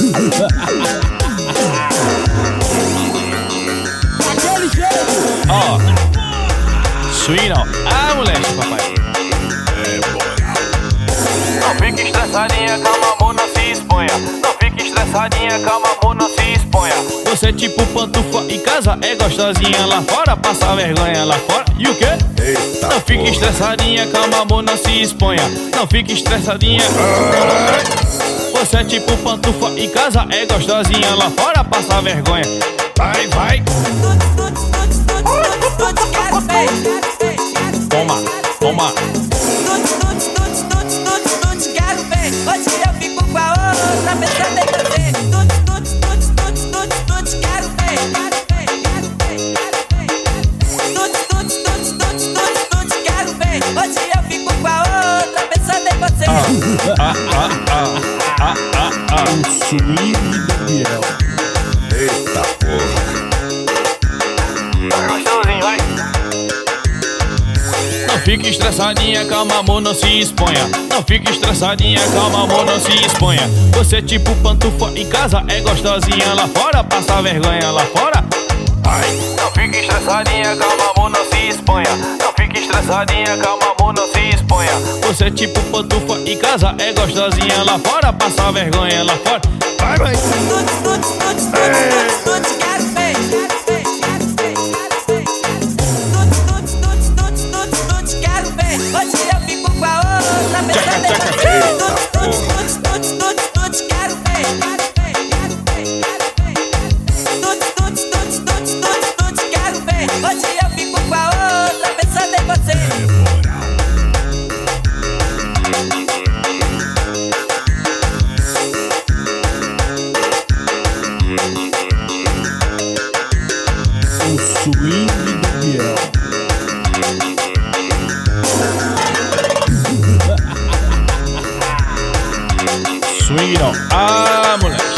Daquele jeito. Ó, swing não. Ah, moleque, papai. Não fique estressadinha, calma amor, não se exponha. Não fique estressadinha, calma amor, não se exponha. Você é tipo pantufa em casa, é gostosinha lá fora, passa vergonha lá fora. E o quê? Eita, Não fique porra. estressadinha, calma amor, não se exponha. Não fique estressadinha. Você é tipo pantufa em casa, é gostosinha lá fora, passa vergonha. Vai, vai. Toma, toma. Hoje eu fico com a outra, pensando em você. Quero ver. Quero ver. Hoje eu fico com a outra, pensando em você. O swing do Biel. Eita porra. Tá gostosinho, vai. Não fique estressadinha, calma amor, não se exponha. Não fique estressadinha, calma amor, não se exponha. Você é tipo pantufa em casa, é gostosinha lá fora, passa vergonha lá fora. Ai, não fique estressadinha, calma amor, não se exponha. Não fique estressadinha, calma amor, não se exponha. Você é tipo pantufa em casa, é gostosinha lá fora, passa vergonha lá fora. Vai, vai. Quero ver. Quero ver. Hoje eu fico com a outra, pensando em você. Quero ver. Quero ver. Hoje eu fico com a outra, pensando em você. O swing do Biel. Swing não. Ah, moleque.